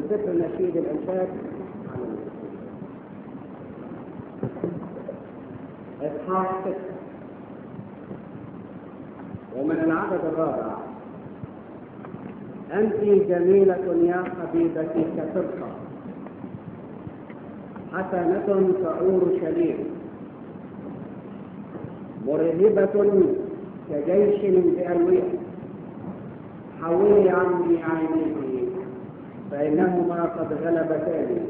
سفر نشيد الإنشاد إصحاح 6 ومن العدد الرابع: أنت جميلة يا حبيبتي كفرقة، حسنة كأورشليم، مرهبة كجيش بألوية. حولي عني عينيك فإنهما قد غلبتاني.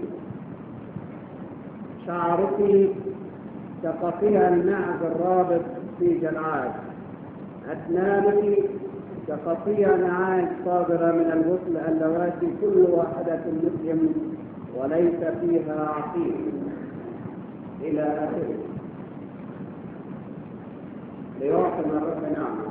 شعرك كقطيع المعز الرابط في جلعاد، أسنانك كقطيع نعاج صادرة من الغسل اللواتي كل واحدة مسلم وليس فيها عقيم، إلى آخره. ليعطنا الرب نعمة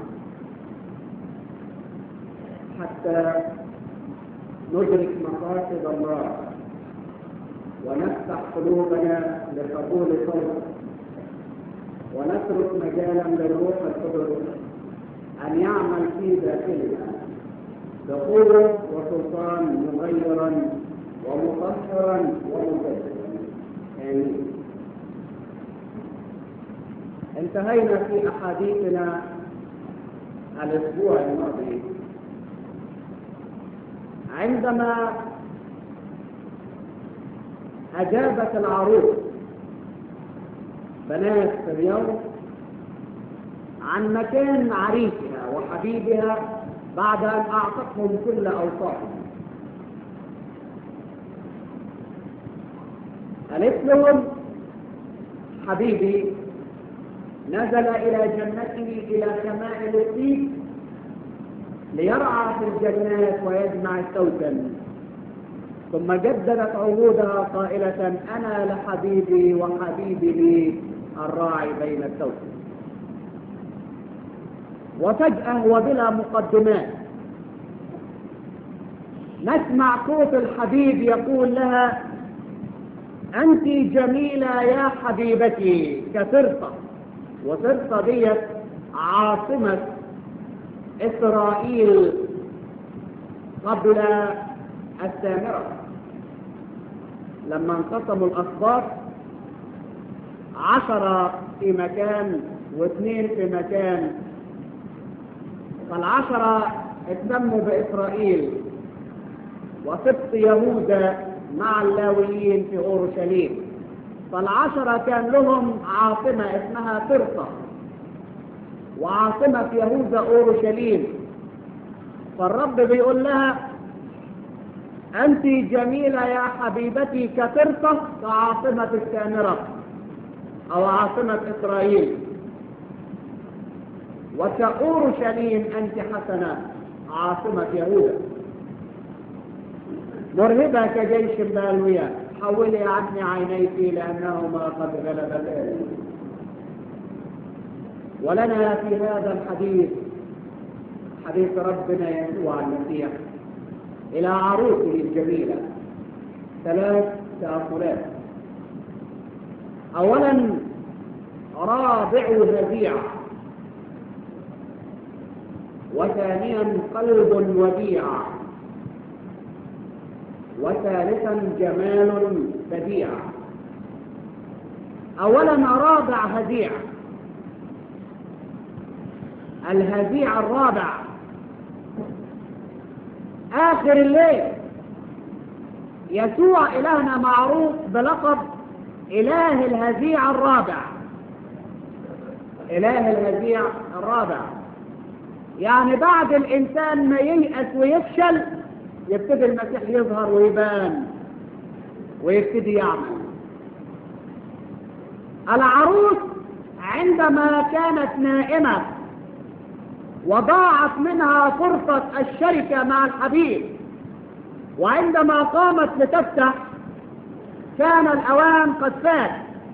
حتى ندرك مقاصد الله ونفتح قلوبنا لقبول صوته، ونترك مجالا للروح القدس أن يعمل في داخلنا بقوة وسلطان مغيرا ومطهرا ومجددا. آمين. انتهينا في أحاديثنا الأسبوع الماضي عندما أجابت العروس بنات فرعون عن مكان عريسها وحبيبها بعد أن أعطتهم كل أوصافهم. قالت لهم: حبيبي نزل إلى جنته إلى شمائل الطيب ليرعى في الجنات ويجمع التوتن. ثم جددت عهودها قائلة: أنا لحبيبي وحبيبي لي الراعي بين التوتن. وفجأة وبلا مقدمات نسمع صوت الحبيب يقول لها: أنت جميلة يا حبيبتي كفرقة. وفرقة ديت عاصمة إسرائيل قبل السامرة، لما انقسموا الأسباط 10 في مكان و2 في مكان، فال10 اتسموا بإسرائيل، وسبط يهوذا مع اللاويين في أورشليم. فال10 كان لهم عاصمة اسمها فرقة، وعاصمة يهوذا أورشليم. فالرب بيقول لها: أنت جميلة يا حبيبتي كفرقة كعاصمة السامرة أو عاصمة إسرائيل، وكأورشليم أنت حسنة عاصمة يهوذا، مرهبة كجيش بالوية. حولي عني عينيك لأنهما قد غلبتاني. ولنا في هذا الحديث حديث ربنا يسوع المسيح إلى عروسه الجميلة 3 تأصلات. أولا: رابع هزيع، وثانيا: قلب وديع، وثالثا: جمال بديع. أولا: رابع هزيع. الهزيع الرابع آخر الليل. يسوع إلهنا معروف بلقب إله الهزيع الرابع. إله الهزيع الرابع يعني بعد الإنسان ما ييأس ويفشل يبتدي المسيح يظهر ويبان ويبتدي يعمل. العروس عندما كانت نائمة وضاعت منها فرصة الشركة مع الحبيب، وعندما قامت لتفتح كان الأوان قد فات.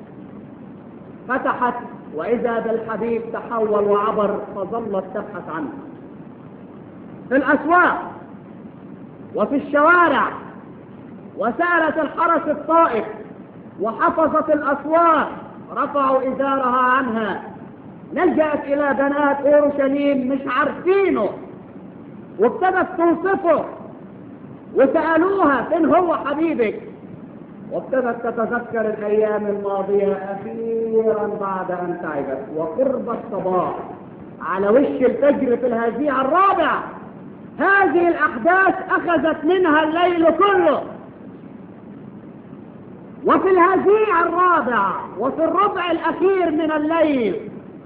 فتحت وإذا بالحبيب تحول وعبر، فظلت تبحث عنه في الأسواق وفي الشوارع، وسألت الحرس الطائف وحفظت الأسواق، رفعوا إزارها عنها، لجأت إلى بنات أورشليم مش عارفينه، وابتدت توصفه وسألوها فين هو حبيبك، وابتدت تتذكر الأيام الماضية أخيرا بعد أن تعبت، وقرب الصباح على وش الفجر في الهزيع الرابع هذه الأحداث أخذت منها الليل كله. وفي الهزيع الرابع وفي الربع الأخير من الليل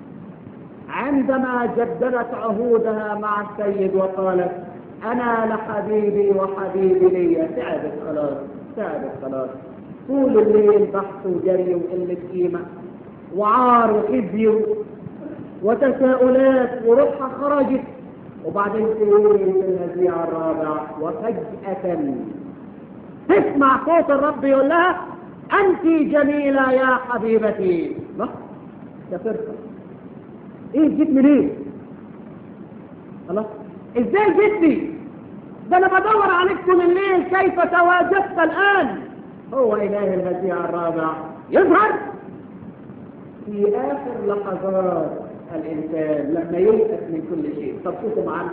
عندما جددت عهودها مع السيد وقالت أنا لحبيبي وحبيبي لي، تعبت خلاص طول الليل بحث وجري وقلة قيمة وعار وخزي وتساؤلات وروحها خرجت. وبعدين في الهزيع الرابع وفجأة تسمع صوت الرب يقول لها أنت جميلة يا حبيبتي. ما سافرت ايه جيت منين؟ خلاص ازاي جيتني؟ ده انا بدور عليك طول الليل، كيف تواجدت الآن؟ هو إله الهزيع الرابع يظهر في آخر لحظات الإنسان لما ييأس من كل شيء. طب شوفوا معانا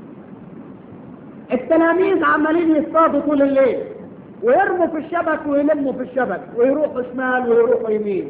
التلاميذ عمالين يصطادوا طول الليل ويرموا في الشبك ويلموا في الشبك ويروحوا شمال ويروحوا يمين،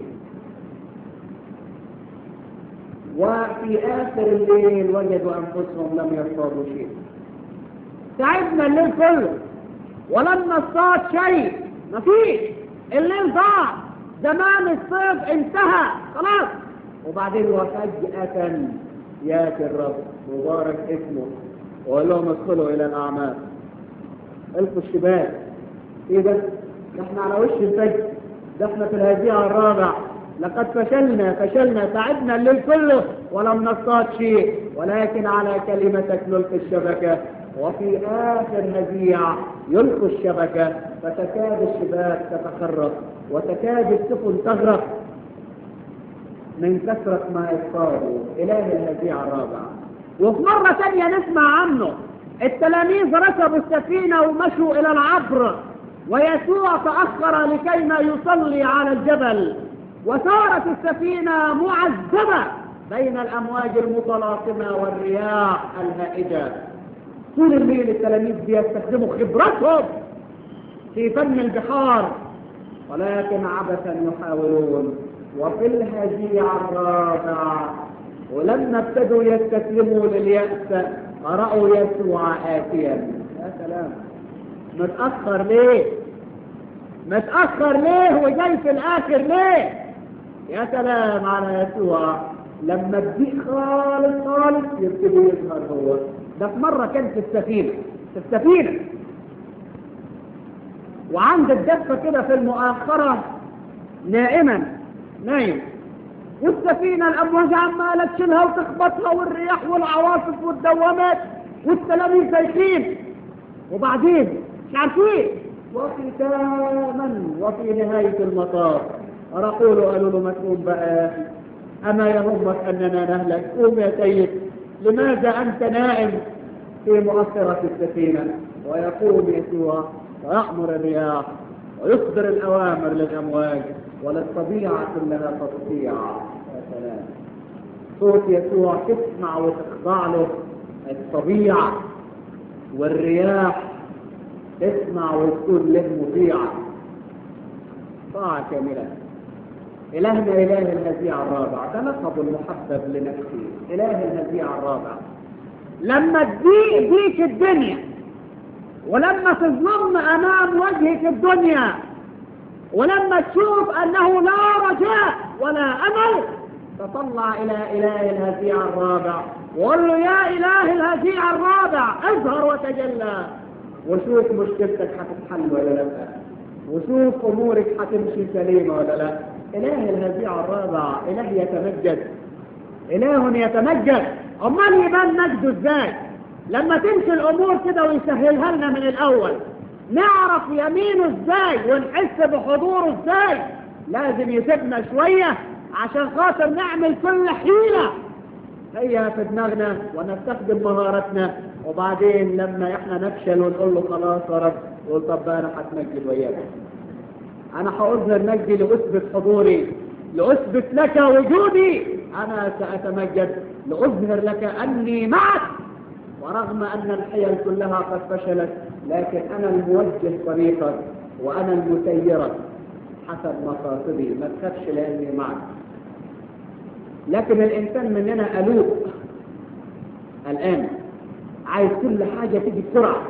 وفي آخر الليل وجدوا أنفسهم لم يصطادوا شيء. تعبنا الليل كله ولم نصطاد شيء، مفيش، الليل ضاع، زمان الصيد انتهى خلاص. وبعدين وفجأة ياتي الرب مبارك اسمه وقال لهم ادخلوا إلى الأعمال، القوا الشباك. ايه ده؟ احنا على وش الفجر، ده احنا في الهزيع الرابع، لقد فشلنا تعبنا الليل كله ولم نصطاد شيء، ولكن على كلمتك نلقي الشبكة. وفي آخر هزيع يلقوا الشبكة فتكاد الشباك تتخرق وتكاد السفن تغرق من كثرة ما اصطادوا. إله الهزيع الرابع. وفي مرة ثانية نسمع عنه التلاميذ ركبوا السفينة ومشوا إلى العبر، ويسوع تأخر لكي ما يصلي على الجبل، وصارت السفينة معذبة بين الأمواج المتلاطمة والرياح الهائجة. طول الليل التلاميذ بيستخدموا خبرتهم في فن البحار، ولكن عبثا يحاولون. وفي الهزيع الرابع ولما ابتدوا يستسلموا لليأس رأوا يسوع آتيا. يا سلام، متأخر ليه وجاي في الآخر ليه؟ يا سلام على يسوع، لما تضيق خالص يبتدي يظهر هو. ده في مرة كان في السفينة وعند الدفة كده في المؤخرة نايم، والسفينة الأمواج عمالة تشيلها وتخبطها والرياح والعواصف والدوامات والتلاميذ زيخين، وبعدين مش عارفين. وختاما وفي نهاية المطاف قالوا له ما تقوم بقى، أما يهمك أننا نهلك؟ قوم يا سيد، لماذا أنت نائم في مؤخرة السفينة؟ ويقوم يسوع ويأمر الرياح ويصدر الأوامر للأمواج وللطبيعة كلها تطيع. يا سلام، صوت يسوع تسمع وتخضع له الطبيعة والرياح تسمع وتكون له مطيعة، طاعة كاملة. إلهنا إله الهزيع الرابع، ده لقب المحبب لنفسه، إله الهزيع الرابع. لما تضيق بيك الدنيا ولما تظلم أمام وجهك الدنيا ولما تشوف أنه لا رجاء ولا أمل، تطلع إلى إله الهزيع الرابع وقل له يا إله الهزيع الرابع اظهر وتجلى، وشوف مشكلتك هتتحل ولا لا، وشوف أمورك هتمشي سليمة ولا لا. إله الهزيع الرابع إله يتمجد. أمال يبان مجده إزاي؟ لما تمشي الأمور كده ويسهلها لنا من الأول، نعرف يمينه إزاي ونحس بحضوره إزاي. لازم يسيبنا شوية عشان خاطر نعمل كل حيلة هي في دماغنا ونستخدم مهارتنا، وبعدين لما احنا نفشل ونقول له خلاص يا رب، قول طب انا هتمجد وياك، انا هأظهر مجدي لأثبت حضوري، لأثبت لك وجودي، انا سأتمجد لأظهر لك اني معك. ورغم ان الحيل كلها قد فشلت لكن أنا الموجه طريقك وأنا المسيرك حسب مقاصدي، ما تخافش لأني معك. لكن الإنسان مننا قلوق الآن عايز كل حاجة تيجي بسرعة،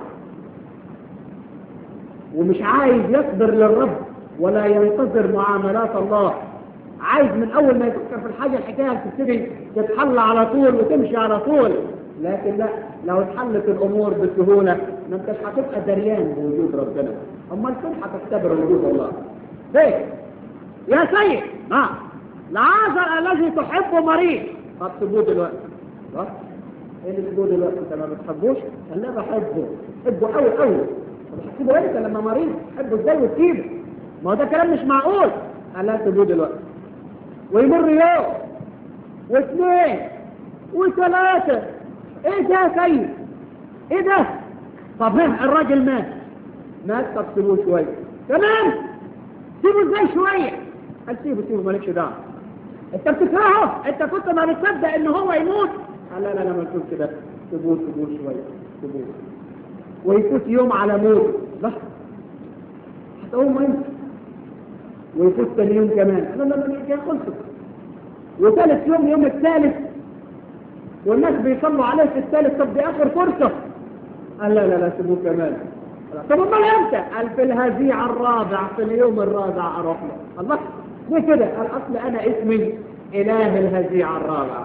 ومش عايز يصبر للرب ولا ينتظر معاملات الله. عايز من أول ما يفكر في الحاجة الحكاية تبتدي تتحل على طول وتمشي على طول. لكن لا، لو اتحلت الأمور بسهولة ما انتش هتبقى دريان بوجود ربنا، أمال فين هتختبر وجود الله؟ ليه؟ يا سيد لعازر الذي تحبه مريض. طب سيبوه دلوقتي. ايه اللي سيبوه دلوقتي؟ انت ما بتحبوش؟ قال لا بحبه، حبه قوي قوي. طب هتسيبه انت لما مريض؟ حبه ازاي وتسيبه؟ ما هو ده كلام مش معقول. قال لا سيبوه دلوقتي. ويمر يوم واثنين وثلاثة. ايه ده يا سيد؟ ايه ده؟ طب الراجل مات. طب سيبوه شوية تمام. سيبه ازاي شوية؟ قال سيبه مالكش دعوة. انت بتكرهه؟ انت كنت ما بتصدق ان هو يموت؟ قال لا ما تقول كده. سيبوه شوية، سيبوه. ويفوت يوم على موت. لا هتقوم انت. ويفوت ثاني يوم كمان. لا خلصت. وثالث يوم الثالث والناس بيصلوا عليه في الثالث. طب دي اخر فرصة. قال لا سيبوه كمان. طب امال امتى؟ قال في الهزيع الرابع، في اليوم الرابع اروح له. الله ليه كده؟ قال اصل انا اسمي اله الهزيع الرابع.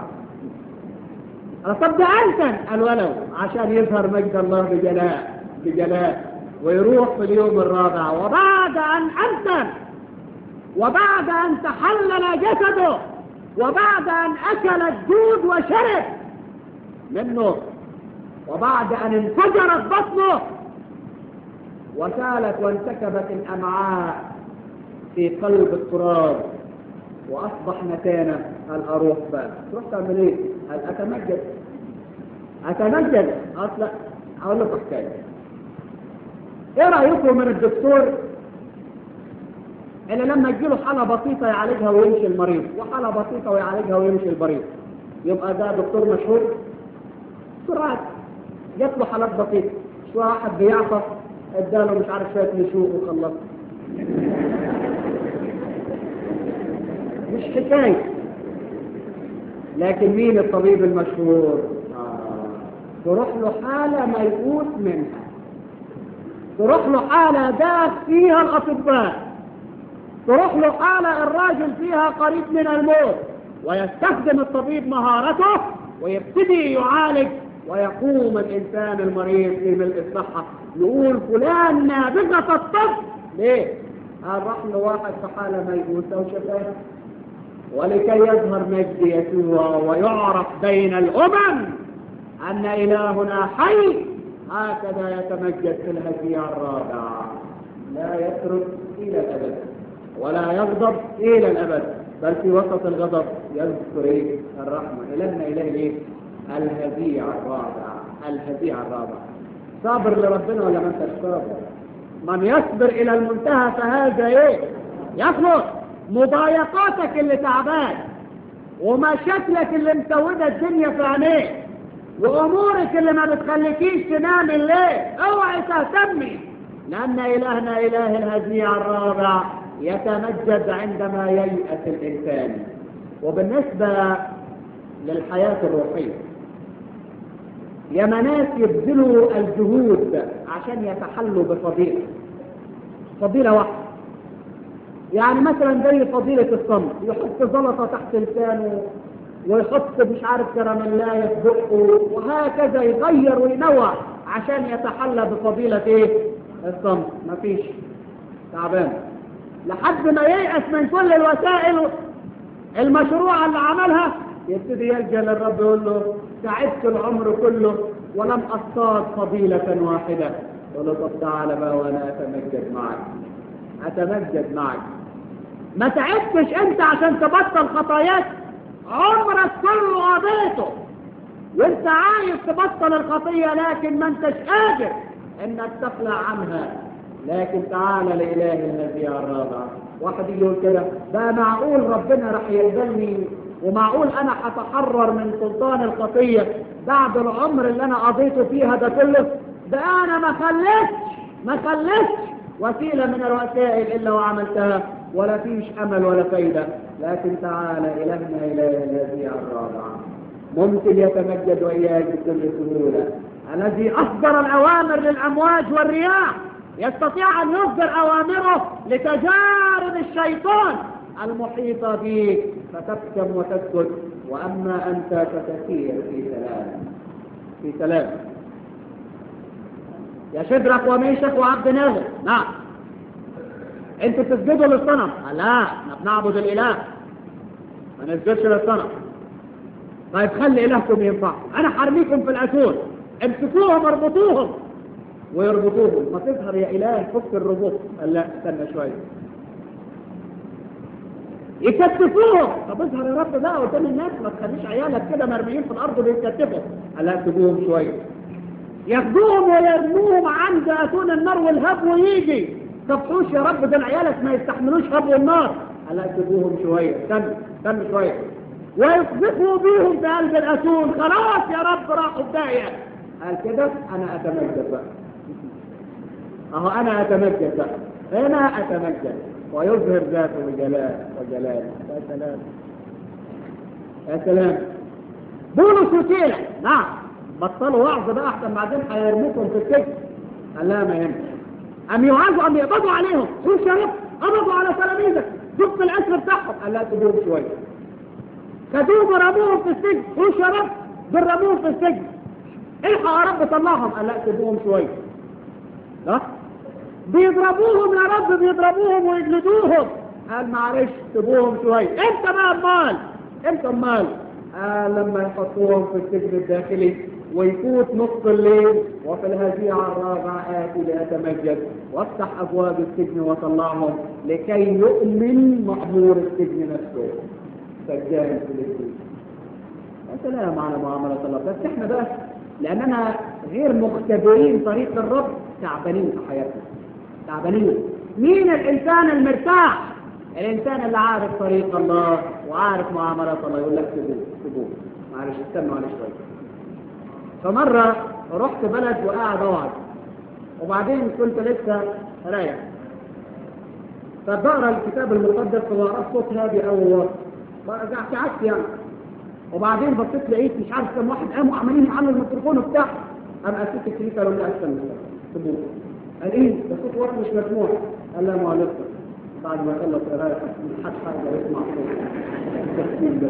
طب ده انت؟ قال ولو عشان يظهر مجد الله بجلال ويروح في اليوم الرابع. وبعد ان تحلل جسده، وبعد ان اكل الدود وشرب منه، وبعد ان انفجرت بطنه وسالت وانسكبت الامعاء في قلب التراب واصبح مكانه. قال اروح بقى. تروح تعمل ايه؟ قال اتمجد. اصلا اقول لكم حكايه. ايه رايكم من الدكتور اللي لما تجيله حاله بسيطه يعالجها ويمشي المريض، وحاله بسيطه ويعالجها ويمشي المريض، يبقى ده دكتور مشهور؟ سرعات جات له حالات بسيطه، شويه واحد بيعطس اداله مش عارف شويه نشوء وخلص. مش حكايه. لكن مين الطبيب المشهور؟ تروح له حاله ميؤوس منها، تروح له حاله داخ فيها الاطباء، تروح له حاله الراجل فيها قريب من الموت، ويستخدم الطبيب مهارته ويبتدي يعالج، ويقوم الإنسان المريض في ملء الصحة. يقول فلان نابغة الطب. ليه؟ قال راح له واحد في حالة ميؤوسة وشفاه. ولكي يظهر مجد يسوع ويعرف بين الأمم أن إلهنا حي، هكذا يتمجد في الهزيع الرابع. لا يترك إلى الأبد ولا يغضب إلى الأبد، بل في وسط الغضب يذكر الرحمة. إلهنا إله الهزيع الرابع. صابر لربنا ولا ما انتش صابر؟ من يصبر إلى المنتهى فهذا يخلص. مضايقاتك اللي تعبان، ومشاكلك اللي مسودة الدنيا في عينيك، وأمورك اللي ما بتخليكيش تنام الليل، اوعي تهتمي، لأن إلهنا إله الهزيع الرابع يتمجد عندما ييأس الإنسان. وبالنسبة للحياة الروحية، يا ناس يبذلوا الجهود عشان يتحلوا فضيلة واحدة. يعني مثلا زي فضيلة الصمت، يحط زلطة تحت لسانه، ويحط مش عارف كراميلاية في بقه، وهكذا يغير وينوع عشان يتحلى بفضيلة الصمت. مفيش، تعبان لحد ما ييأس من كل الوسائل المشروعة اللي عملها، يبتدي يلجأ للرب يقول له تعبت العمر كله ولم أصطاد فضيلة واحدة. يقول له طب تعالى بقى وانا اتمجد معك. ما تعبتش انت عشان تبطل خطاياك؟ عمرك كله قضيته وانت عايز تبطل الخطية، لكن ما انتش قادر انك تخلع عنها. لكن تعالى لإله الهزيع الرابع. واحد يقول كده، ده معقول ربنا رح يقبلني؟ ومعقول انا هتحرر من سلطان الخطية بعد العمر اللي انا قضيته فيها ده كله؟ ده انا ما خلتش وسيله من الوسائل الا وعملتها، ولا فيش امل ولا فايده. لكن تعالى الهنا اله الذي الرابع ممكن يتمجد واياك بكل سهوله، الذي اصدر الاوامر للامواج والرياح يستطيع ان يصدر اوامره لتجارب الشيطان المحيطه بك فتبكم وتسكت، واما انت فتسير في سلام. يا شدرك وميشك وعبد ناغر، نعم انتوا تسجدوا للصنم؟ لا، احنا بنعبد الاله ما نسجدش للصنم. طيب خلي الهكم ينفع، انا حرميكم في الاسود، امسكوهم اربطوهم ويربطوهم. ما تظهر يا اله فك الرباط. قال لا استنى شويه. يكتفوهم. طب اظهر يا رب بقى قدام الناس، ما تخليش عيالك كده مرميين في الارض بيتكتفوا. قال لا سيبوهم شويه. ياخدوهم ويرموهم عند اتون النار والهب يجي. طب حوش يا رب، ده عيالك ما يستحملوش هب والنار. قال لا سيبوهم شويه، استنى شويه. ويقذفوا بيهم في قلب الاتون. خلاص يا رب راحوا بدايه. قال كده انا اتمجد بقى. اهو انا اتمجد بقى، هنا اتمجد ويظهر ذاته بجلال وجلال. يا سلام يا سلام. بولس وسيلة نعم بطلوا وعظ بقى احسن بعدين هيرموكم في السجن. قال لا ما يهمش. ام يوعظوا ام يقبضوا عليهم. شوف يا رب قبضوا على تلاميذك، شوف الاسر بتاعهم. قال لا سيبوهم شويه. خدوهم ورموهم في السجن. شوف يا رب برموهم في السجن. الحق يا رب طلعهم. قال لا سيبوهم شويه. لا بيضربوهم يا رب، بيضربوهم ويجلدوهم. قال معلش سيبوهم شويه. انت بقى امال لما يحطوهم في السجن الداخلي ويفوت نصف الليل وفي الهزيعة الرابعة آتي لأتمجد وافتح أبواب السجن وطلعهم لكي يؤمن مأمور السجن نفسه سجان في السجن. يا سلام على معاملة الله. بس احنا بقى لأننا غير مختبرين طريق الرب تعبانين في حياتنا، تعبانين. مين الإنسان المرتاح؟ الإنسان اللي عارف طريق الله وعارف معاملة الله. يقول لك سيبوه معلش استنوا معلش شوية. فمرة رحت بلد وقاعد اوعد، وبعدين كنت لسه رايح فبقرا الكتاب المقدس وقرأت صوت هادي او قعدت يعني، وبعدين بصيت لقيت مش عارف كم واحد قاموا عمالين يعملوا الميكروفون بتاعهم. قام اسيت الكنيسه قالوا لا استنى سيبوه. قال ايه ده صوت واحد مش مسموع. قال لا ما هو لسه بعد ما خلص قرايه محدش حاجه يسمع صوت.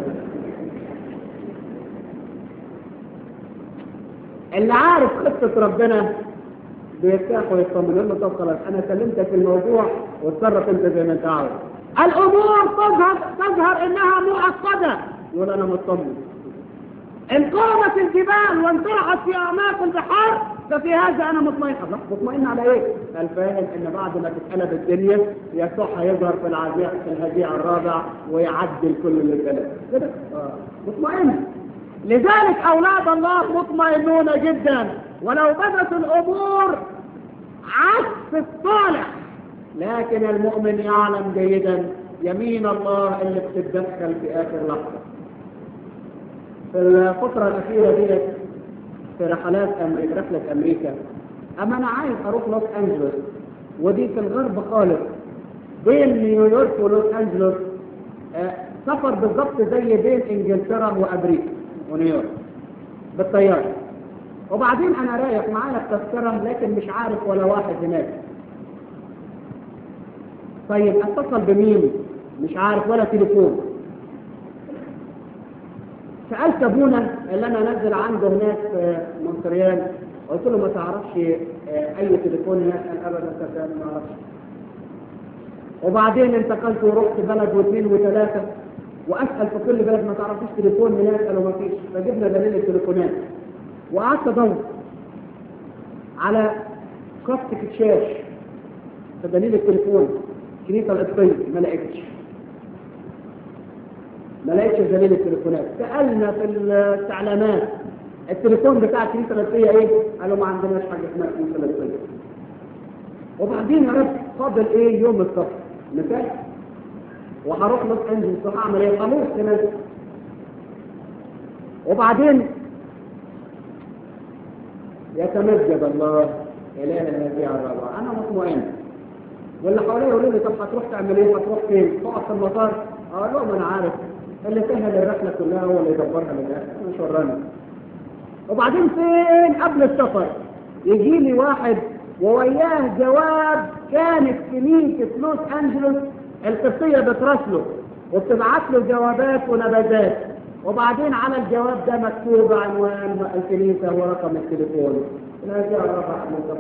اللي عارف خطة ربنا بيرتاح ويطمن. يقول له طب خلاص انا كلمتك في الموضوع واتصرف انت زي ما انت عاوز. الامور تظهر انها معقدة. يقول انا مطمن. ان قامت الجبال وانطرحت في اعماق البحار ففي هذا انا مطمئن. الله مطمئن على ايه؟ قال فاهم ان بعد ما تتقلب الدنيا يسوع هيظهر في الهزيع الرابع ويعدل كل اللي اتقلب كده. مطمئن. لذلك أولاد الله مطمئنون جدا ولو بدت الأمور عكس الصالح، لكن المؤمن يعلم جيدا يمين الله اللي بتتدخل في آخر لحظة. في الفترة الأخيرة دي في رحلة أمريكا أما أنا عايز أروح لوس أنجلوس، ودي في الغرب خالص بين نيويورك ولوس أنجلوس. سفر بالضبط زي بين إنجلترا وأمريكا ونيويورك بالطيارة. وبعدين انا رايح معايا التذكرة لكن مش عارف ولا واحد هناك. طيب اتصل بمين؟ مش عارف ولا تليفون. سألت ابونا اللي انا نزل عنده هناك في مونتريال، قلت له ما تعرفش اي تليفون هناك؟ قال ابدا ما اعرفش. وبعدين انتقلت ورحت بلد واثنين وثلاثة واسال في كل بلد ما تعرفوش تليفون هناك؟ قالوا ما فيش. فجبنا دليل التليفونات وقعدت ادور على خط كتشاش في دليل التليفون الكنيسه القبطيه، ما لقيتش دليل التليفونات. سالنا في الاستعلامات التليفون بتاع الكنيسه القبطيه ايه؟ قالوا ما عندناش حاجه اسمها الكنيسه القبطيه. وبعدين يا رب فاضل ايه؟ يوم السفر مثال وهروح لوس انجلوس وهعمل ايه؟ خلاص كمان. يتمجد الله إله الهزيع الرابع. أنا مطمئن. واللي حواليه يقولوا لي طب هتروح تعمل إيه؟ هتروح فين؟ تقف في المطار؟ أقول لهم أنا عارف اللي سهل الرحلة كلها هو اللي يدبرها للآخر، مش ورانا. وبعدين فين قبل السفر يجي لي واحد ووياه جواب كانت كنيسة في لوس أنجلوس القصية بتراسله وبتبعت له جوابات ونبذات، وبعدين على الجواب ده مكتوب عنوان الكنيسة ورقم التليفون. الهزيع الرابع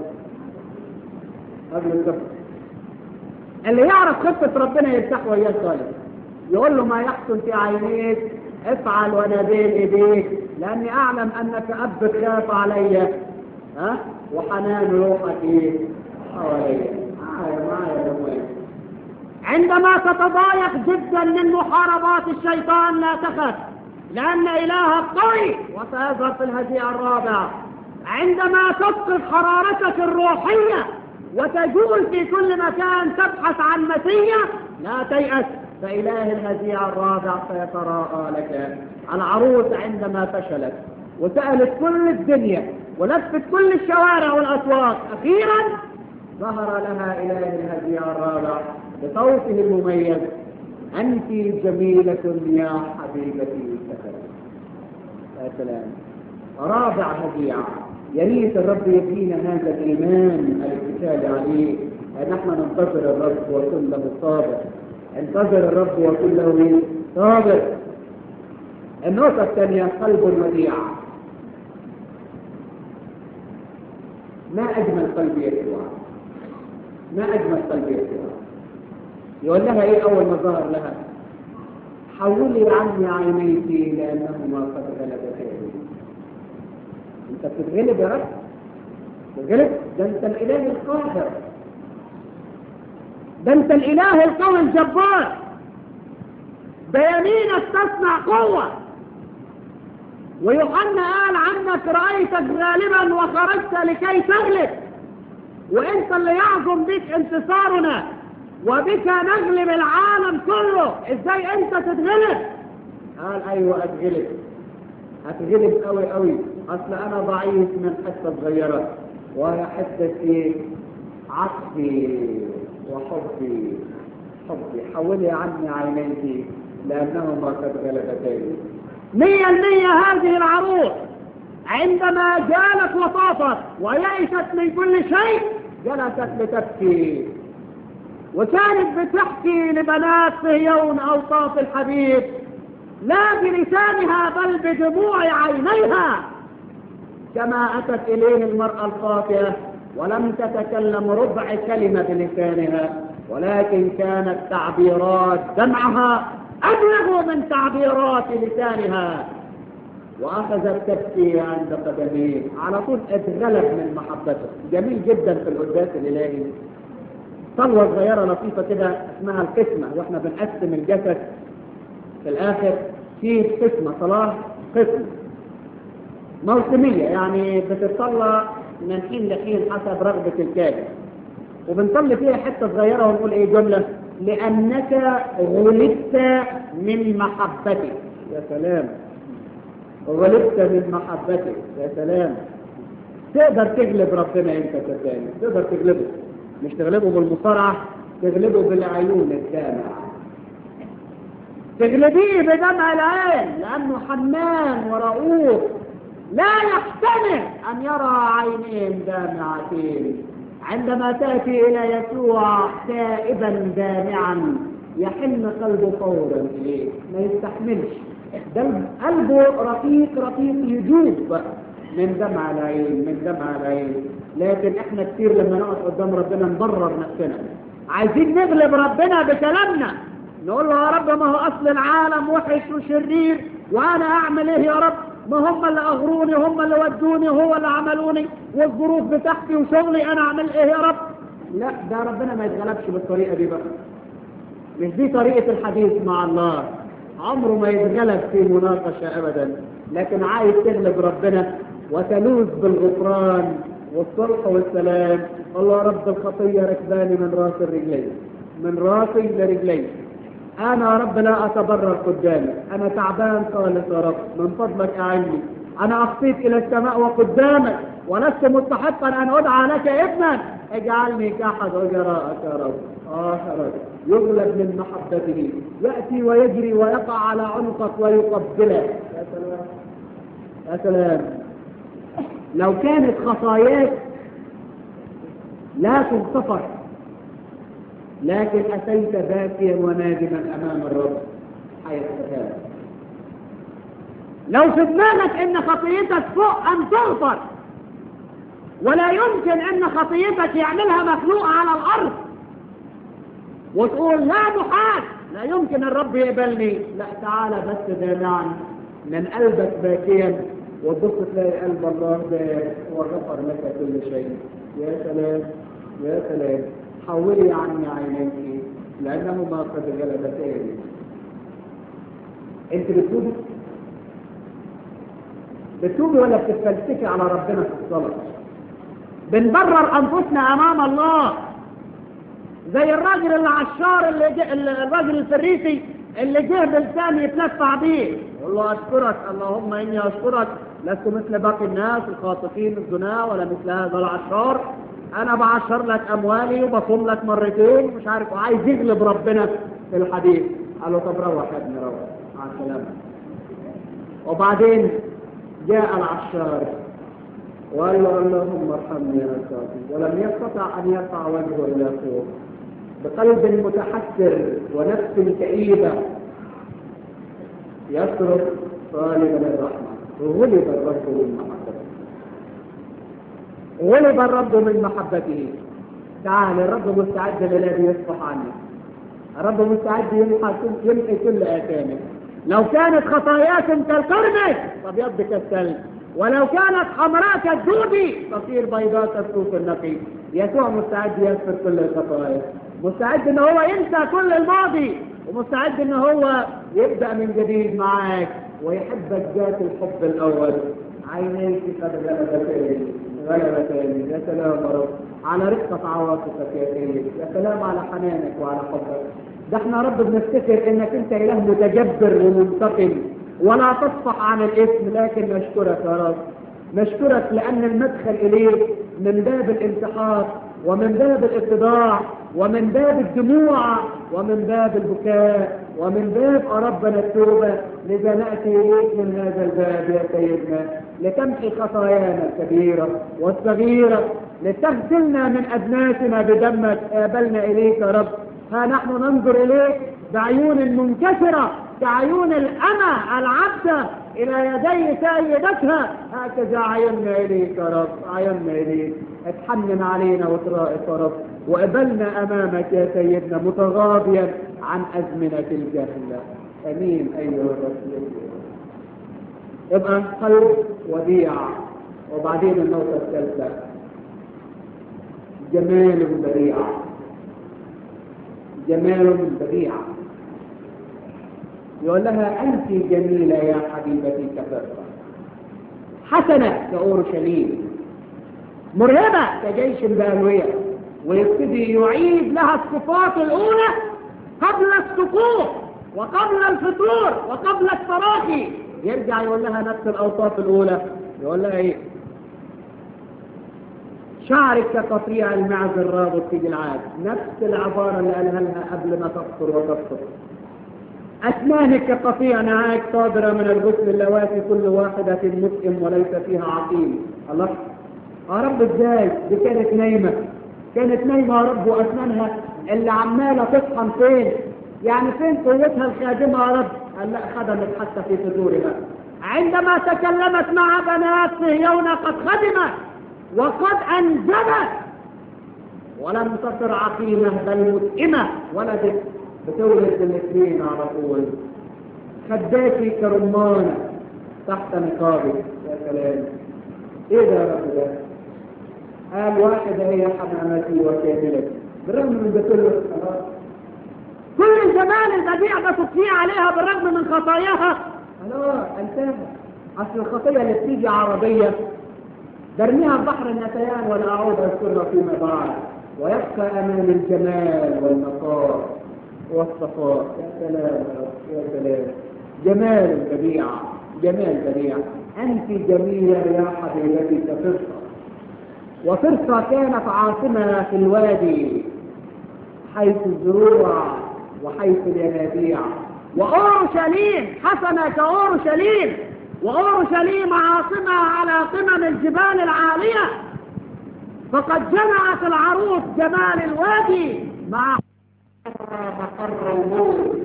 قبل السفر. اللي يعرف خطة ربنا يرتاح وياه صالح، يقول له ما يحسن في عينيك افعل وانا بين ايديك، لاني اعلم انك اب تخاف علي وحنان روحك ايه حواليا. معايا عندما تتضايق جدا من محاربات الشيطان لا تخف، لان الهك قوي وسيظهر في الهزيع الرابع. عندما تفقد حرارتك الروحيه وتجول في كل مكان تبحث عن مسيح لا تيأس، فإله الهزيع الرابع سيتراءى لك. العروس عندما فشلت وسألت كل الدنيا ولفت كل الشوارع والأسواق، أخيرا ظهر لها إله الهزيع الرابع بصوته المميز: أنت جميلة يا حبيبتي سفر. يا سلام. رابع هزيع. يا ريت الرب يدينا هذا الإيمان الاتكال عليه، أن نحن ننتظر الرب وكن له صابر. انتظر الرب وكن له صابر. النقطة الثانية قلب وديع. ما أجمل قلب يسوع، ما أجمل قلب يسوع. يقول لها إيه أول ما ظهر لها؟ حولي عني عينيك لأنهما قد غلبتاني. أنت بتتغلب يا رب؟ بتتغلب؟ ده أنت الإله القاهر، ده أنت الإله القوي الجبار، بيمينك تصنع قوة. ويوحنا قال عنك رأيتك غالبا وخرجت لكي تغلب، وانت اللي يعظم بك انتصارنا وبك نغلب العالم كله. ازاي انت تتغلب؟ قال ايوه اتغلب، هتغلب قوي قوي. اصل انا ضعيف من حته صغيره، وهي حته عطفي وحبي. حولي عني عينيك لانهما قد غلبتاني. 100% هذه العروس عندما جالت وطافت ويئست من كل شيء جلست لتبكي، وكانت بتحكي لبنات صهيون اوصاف الحبيب لا بلسانها بل بدموع عينيها، كما اتت اليه المرأة الخاطئة ولم تتكلم ربع كلمة بلسانها، ولكن كانت تعبيرات دمعها أبلغ من تعبيرات لسانها، وأخذت تبكي عند قدميه. على طول اتغلب من محبته. جميل جدا في القداس الإلهي صلوة صغيرة لطيفة كده اسمها القسمة، واحنا بنقسم الجسد في الآخر في قسمة، صلاة قسمة موسمية، يعني بتتصلى من حين لحين حسب رغبة الكاهن، وبنصلي فيها حتة صغيرة ونقول ايه جملة: لأنك غلبت من محبتك. يا سلام، غلبت من محبتك. يا سلام. تقدر تغلب ربنا انت كتاني، تقدر تغلبه، مش تغلبه بالمصارعة، تغلبه بالعيون الدامعة، تغلبيه بدمع العين، لأنه حنان ورؤوف لا يحتمل أن يرى عينين دامعتين. عندما تأتي إلى يسوع تائبا دامعا يحن قلبه فورا إليه، ما يستحملش، ده قلبه رقيق يجوب من دمع العين، من دمع العين. لكن احنا كتير لما نقف قدام ربنا نبرر نفسنا، عايزين نغلب ربنا بكلامنا، نقول له يا رب ما هو اصل العالم وحش وشرير، وانا اعمل ايه يا رب؟ ما هم اللي اغروني، هم اللي ودوني، هو اللي عملوني، والظروف بتاعتي وشغلي، انا اعمل ايه يا رب؟ لا، ده ربنا ما يتغلبش بالطريقه دي بقى. مش دي طريقه الحديث مع الله، عمره ما يتغلب في مناقشه ابدا. لكن عايز تغلب ربنا وتلوذ بالغفران والصلح والسلام. الله رب الخطيه ركباني من راس الرجلين، من راسي لرجلي. انا يا رب لا اتبرر قدامك، انا تعبان خالص يا رب، من فضلك اعني. انا اخطيت الى السماء وقدامك، ولست مستحقا أن أدعى لك ابنا، اجعلني كأحد أجرائك يا رب. يا رب يغلب من محبته، يأتي ويجري ويقع على عنقك ويقبلك. يا سلام يا سلام. لو كانت خطاياك لا تغتفر، لكن أتيت باكيا ونادما أمام الرب حياتك. لو في دماغك إن خطيتك فوق أن تغفر، ولا يمكن إن خطيتك يعملها مخلوق على الأرض، وتقول لا محال، لا يمكن الرب يقبلني، لا، تعالى بس دامعا من قلبك باكيا وتبص تلاقي قلب الله بارك وغفر لك كل شيء. يا سلام يا سلام. حولي عني عينيك لأنهما قد غلبتاني. انت بتتوبي ولا بتتفلسفي على ربنا في الصلاة؟ بنبرر أنفسنا أمام الله زي الراجل العشار الراجل الفريسي اللي جه بلسان يتنفع بيه، يقول له أشكرك اللهم إني أشكرك، لست مثل باقي الناس الخاطفين الزنا ولا مثل هذا العشار، أنا بعشر لك أموالي وبصوم لك مرتين مش عارف، وعايز يغلب ربنا في الحديث. قال له طب روح يا ابني روح مع السلامة. وبعدين جاء العشار وقال له اللهم ارحمني يا سيدي، ولم يستطع أن يرفع وجهه إلى فوق، بقلب متحسر ونفس كئيبة يصرخ طالبا الرحمة. غلب الرب من محبته، غلب الرب من محبته. تعال، الرب مستعد للذي يصفح عنك، الرب مستعد يمحي كل آثامك. لو كانت خطاياك كالقرمز فابيض كالثلج، ولو كانت حمراء كالدودي تصير بيضاء كالصوف النقي. يسوع مستعد يغفر كل الخطايا، مستعد ان هو ينسى كل الماضي، ومستعد ان هو يبدأ من جديد معاك ويحبك ذات الحب الأول. عينيك قد غلبتاني غلبتاني. يا سلام يا رب على رقة عواطفك يا سيدي، يا سلام على حنانك وعلى حبك. ده احنا رب بنفتكر انك انت اله متجبر ومنتقم ولا تصفح عن الاسم، لكن نشكرك يا رب، نشكرك لأن المدخل إليك من باب الانتحار ومن باب الاتضاع ومن باب الدموع ومن باب البكاء ومن باب ربنا التوبة. لذا نأتي إليك من هذا الباب يا سيدنا لتمحي خطايانا الكبيرة والصغيرة، لتغسلنا من أدناسنا بدمك. قابلنا إليك يا رب، ها نحن ننظر إليك بعيون منكسرة كعيون الأمة العبدة إلى يدي سيدتها، هكذا عيننا إليك يا رب، عيننا إليك. اتحنن علينا وترائف يا رب، وقبلنا أمامك يا سيدنا متغاضيا عن أزمنة الجهل. أمين أيها الرسول. يبقى قلب وديع. وبعدين النقطة الثالثة جمال بديع، جمال بديع. يقول لها أنت جميلة يا حبيبتي كفرة، حسنة كأورشليم، مرهبة كجيش البالوية. ويبتدي يعيد لها الصفات الأولى قبل السقوط وقبل الفطور وقبل التراخي. يرجع يقول لها نفس الأوصاف الأولى. يقول لها إيه؟ شعرك كقطيع المعز الرابط في جلعاد، نفس العبارة اللي قالها لها قبل ما تقصر وتقصر. أسنانك كقطيع نعاج صادرة من الغسل اللواتي كل واحدة مسئم وليس فيها عقيم. الله يا رب، ازاي دي كانت نايمة، كانت نايمة يا رب، وأسنانها اللي عمالة تطحن فين؟ يعني فين قوتها الخادمة يا رب؟ قال لا، خدمت حتى في صدورها. عندما تكلمت مع بنات صهيون قد خدمت وقد أنجبت ولم تصر عقيمة بل مسئمة، ولدت بتولد الاثنين على طول. خداكي كرمانة تحت نقابك. يا سلام، ايه ده يا رب ده؟ قال واحدة هي حمامتي وكاملتي. بالرغم من ده كله كل الجمال البديع ده تطيع عليها بالرغم من خطاياها. لا انتهى. اصل الخطية اللي بتيجي عربية برميها بحر النسيان ولا اعود اذكرها فيما بعد، ويبقى امام الجمال والنقاء والصفاء. يا سلام يا سلام، جمال بديع، جمال بديع. أنت جميلة يا حبيبتي كفرة، وفرصة كانت عاصمة في الوادي حيث الزروع وحيث الينابيع، وأورشليم حسنة كأورشليم، وأورشليم عاصمة على قمم الجبال العالية. فقد جمعت العروس جمال الوادي مع مقر الملك،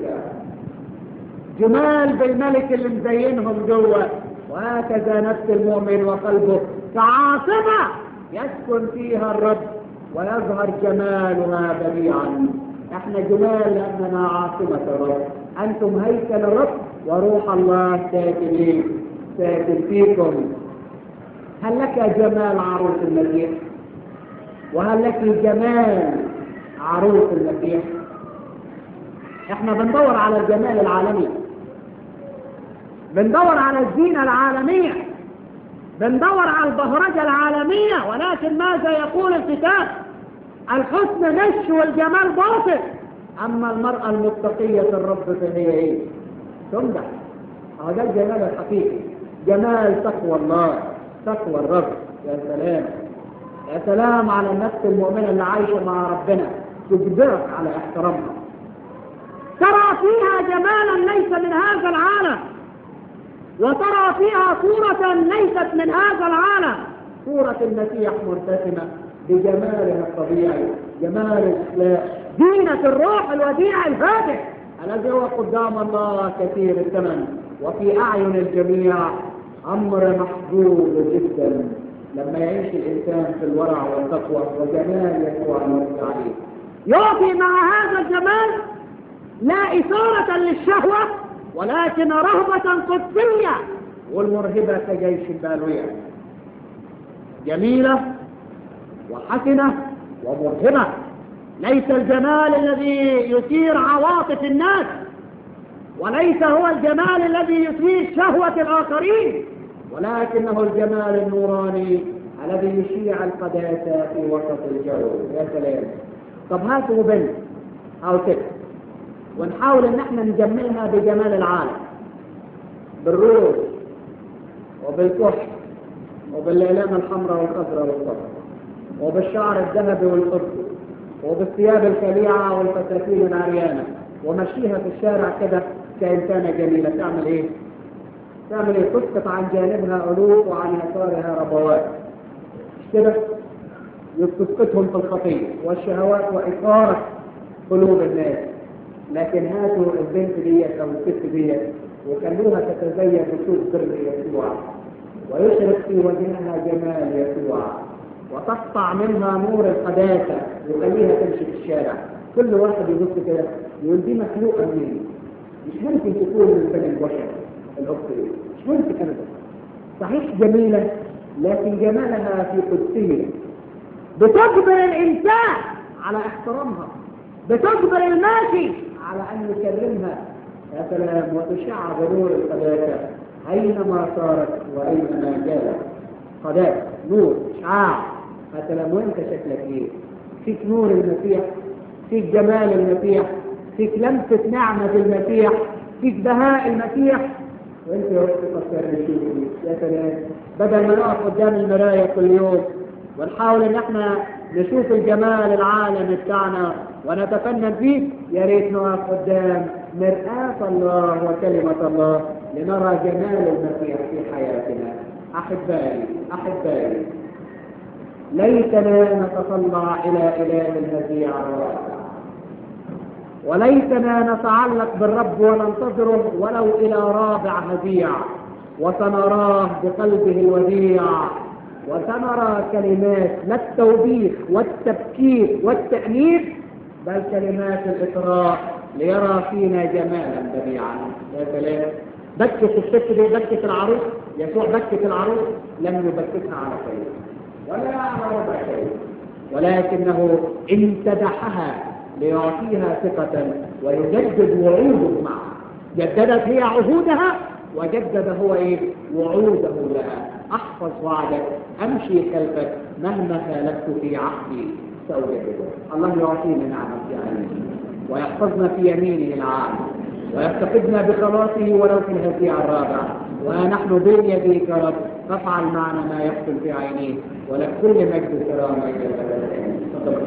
جمال بالملك اللي مزينهم جوه. وهكذا نفس المؤمن وقلبه كعاصمة يسكن فيها الرب ويظهر جمالها بديعا. احنا جمال لأننا عاصمة الرب، أنتم هيكل الرب وروح الله ساكن فيكم. هل لك جمال عروس المسيح؟ وهل لك جمال عروس المسيح؟ احنا بندور على الجمال العالمي، بندور على الزينة العالمية، بندور على البهرجة العالمية، ولكن ماذا يقول الكتاب؟ الحسن غش والجمال باطل، أما المرأة المتقية الرب فهي ايه؟ تمدح. هذا الجمال الحقيقي، جمال تقوى الله، تقوى الرب. يا سلام، يا سلام على النفس المؤمنة اللي عايشة مع ربنا، تجبرك على احترامها. ترى فيها جمالا ليس من هذا العالم، وترى فيها صورة ليست من هذا العالم، صورة المسيح مرتسمة بجمالها الطبيعي، جمال الأخلاق، زينة الروح الوديع الهادئ الذي هو قدام الله كثير الثمن وفي أعين الجميع أمر محبوب جدا لما يعيش الإنسان في الورع والتقوى وجمال يسوع المرضي عليه. يعطي مع هذا الجمال لا إثارة للشهوة ولكن رهبة قدسية، والمرهبة كجيش بالوية، جميلة وحسنة ومرهبة. ليس الجمال الذي يثير عواطف الناس، وليس هو الجمال الذي يثير شهوة الآخرين، ولكنه الجمال النوراني الذي يشيع القداسة في وسط الجو. يا سلام. طب هاتوا بنت أو ست ونحاول ان احنا نجملها بجمال العالم، بالروج وبالكحل وبالأقلام الحمراء والخضراء والصفراء وبالشعر الذهبي والقرصي وبالثياب الخليعة والفساتين العريانة، ومشيها في الشارع كده كإنسانة جميلة. تعمل ايه؟ تعمل ايه؟ تسقط عن جانبها ألوف وعن يسارها ربوات، مش كده؟ تسقطهم في الخطية والشهوات وإثارة قلوب الناس. لكن هاتوا البنت ديت او الست ديت وخلوها تتزين بصوت سر يسوع ويشرق في وجهها جمال يسوع وتقطع منها نور القداسه ويخليها تمشي في الشارع. كل واحد يبص كده يقول دي مخلوقه منين؟ مش ممكن تكون من بني البشر الاخت دي، مش ممكن ابدا. صحيح جميله لكن جمالها في قدسيه بتجبر الانسان على احترامها، بتجبر الماشي على أن يكرمها. يا سلام. وتشع بنور القداسة أينما صارت وأينما جالت. قداسة، نور، إشعاع. يا سلام. وأنت شكلك إيه؟ فيك نور المسيح، فيك جمال المسيح، فيك لمسة نعمة المسيح، فيك بهاء المسيح. وأنت يا وقت تفكر نشوفه. يا سلام. بدل ما نقف قدام المراية كل يوم ونحاول إن إحنا نشوف الجمال العالم بتاعنا ونتفنن فيه، يا ريت نقف قدام مرآة الله وكلمة الله لنرى جمال المسيح في حياتنا. أحبائي ليتنا نتطلع إلى إله الهزيع الرائع، وليتنا نتعلق بالرب وننتظره ولو إلى رابع هزيع، وسنراه بقلبه الوديع، وسنرى كلمات لا التوبيخ والتبكير والتأنيب بل كلمات الإطراء ليرى فينا جمالا بديعا. يا سلام. بكت الست دي، بكت العروس، يسوع بكت العروس، لم يبكتها على شيء ولا على ربع شيء، ولكنه امتدحها ليعطيها ثقة ويجدد وعوده معها. جددت هي عهودها وجدد هو وعوده لها. احفظ وعدك، امشي خلفك، مهما خالفت في عهدي سأجدده. الله يعطينا نعمة في عينه ويحفظنا في يمينه العالم ويفتقدنا بخلاصه ولو في الهزيع الرابع. ونحن بين يديك يا رب، فافعل معنا ما يحسن في عينيك، ولك كل مجد وكرامه الى الابد. تفضل.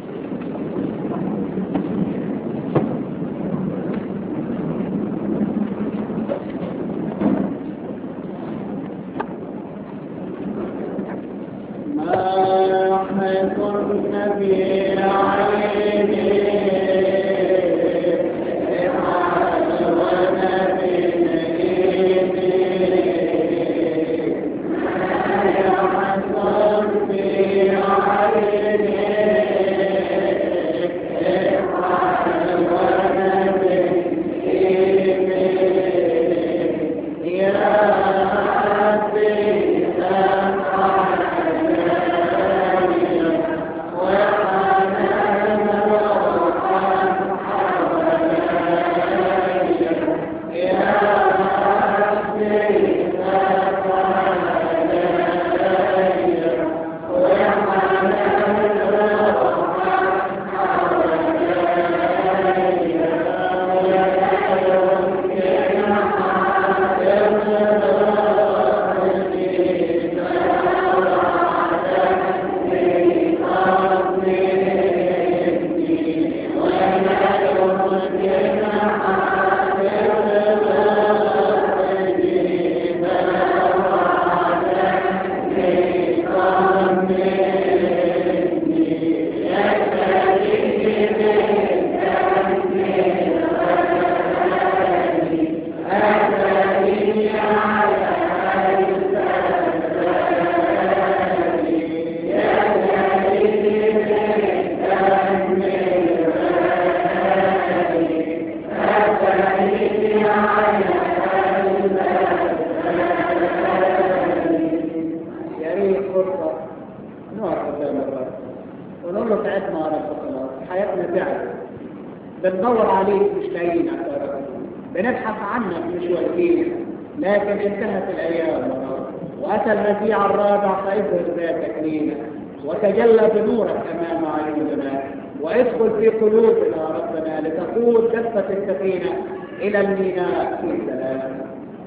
بندور عليك مش لاقيينك يا رب، بنبحث عنك مش واقفين، لكن انتهت الايام واتى الهزيع الرابع فاظهر ذاتك لينا وتجلى بنورك امام عيوننا وادخل في قلوبنا يا ربنا لتقود كفه السفينه الى الميناء في سلام.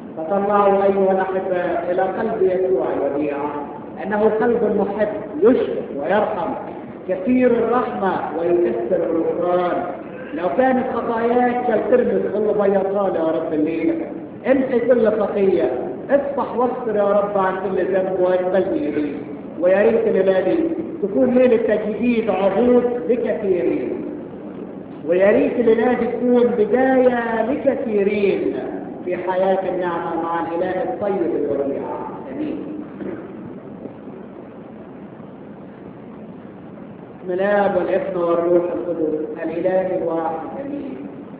فطلعوا ايها الاحباء الى قلب يسوع الوديع، انه قلب محب يشفق ويرحم كثير الرحمه ويكثر الغفران. لو كانت خطاياك كالقرمز كل بيضاء يا رب الليل، امحي كل خطيه، اصفح واغفر يا رب عن كل ذنب واقبلني اليك. ويا ريت ليلادي تكون ليله تجديد عهود لكثيرين، ويا ريت ليلادي تكون بدايه لكثيرين في حياه النعمه مع الاله الطيب الوديع. امين. بسم الله والابن والروح القدس الاله الواحد امين.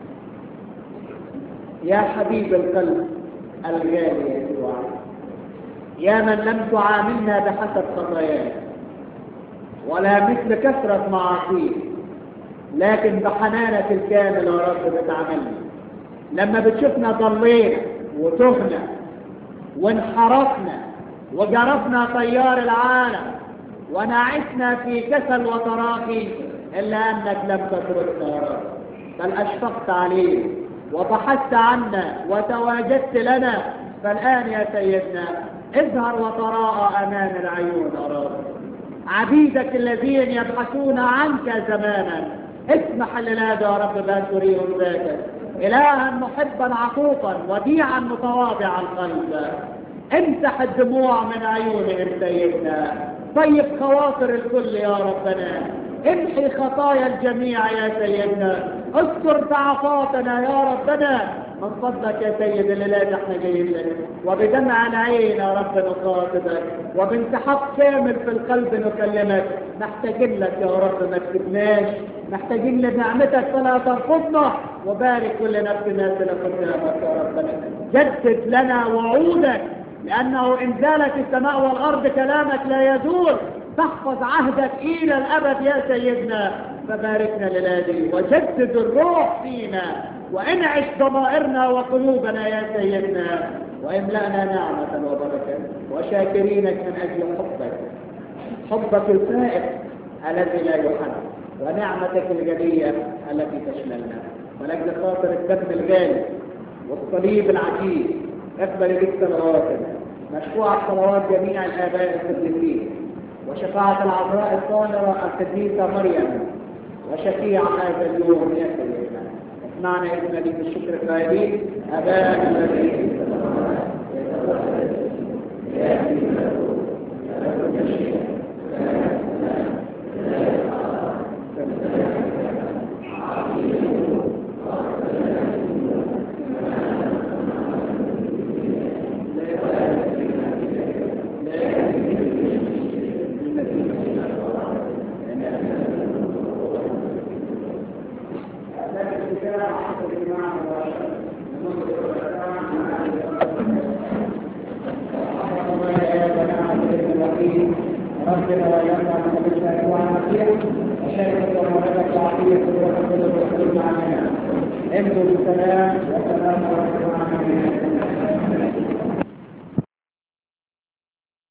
يا حبيب القلب الغالي يسوع، يا من لم تعاملنا بحسب خطايانا ولا مثل كثرة معاصيك، لكن بحنانك الكامل يا رب بتعاملنا. لما بتشوفنا ضلينا وتهنا وانحرفنا وجرفنا طيار العالم ونعسنا في كسل وتراخي، إلا أنك لم تتركنا يا رب، بل أشفقت علينا وبحثت عنا وتواجدت لنا. فالآن يا سيدنا اظهر وتراءى أمام العيون يا رب. عبيدك الذين يبحثون عنك زمانا، اسمح لنا يا رب بأن تريهم ذاتك، إلها محبا عقوقا وديعا متواضع القلب. امسح الدموع من عيونهم سيدنا، طيب خواطر الكل يا ربنا، امحي خطايا الجميع يا سيدنا، استر ضعفاتنا يا ربنا. من فضلك يا سيد الليلة احنا جايين لك وبدمع العين يا رب نخاطبك وبانسحاق كامل في القلب نكلمك. محتاجين لك يا رب، ما تسيبناش، محتاجين لنعمتك فلا ترفضنا. وبارك كل نفس نازله قدامك يا ربنا، جدد لنا وعودك، لأنه إن زالت السماء والأرض كلامك لا يزول. تحفظ عهدك إلى الأبد يا سيدنا. فباركنا للادي وجدد الروح فينا وانعش ضمائرنا وقلوبنا يا سيدنا، واملأنا نعمة وبركة وشاكرينك من أجل حبك الفائق الذي لا يحد، ونعمتك الجلية التي تشملنا. ولأجل خاطر الدم الغالي والصليب العجيب اقبل بك صلواتنا، مشروع صلوات جميع الآباء القديسين، وشفاعة العذراء الطاهرة القديسة مريم، وشفيع هذا اليوم يا سيدنا. اسمعنا إذن لي بالشكر الخالي. أبانا الذي في السماوات يأتي ربنا ويرفع من الإسلام والمسيح وشركة ومرضك وعطية الروح القدس والسلام علينا. امضوا بالسلام والسلام عليكم.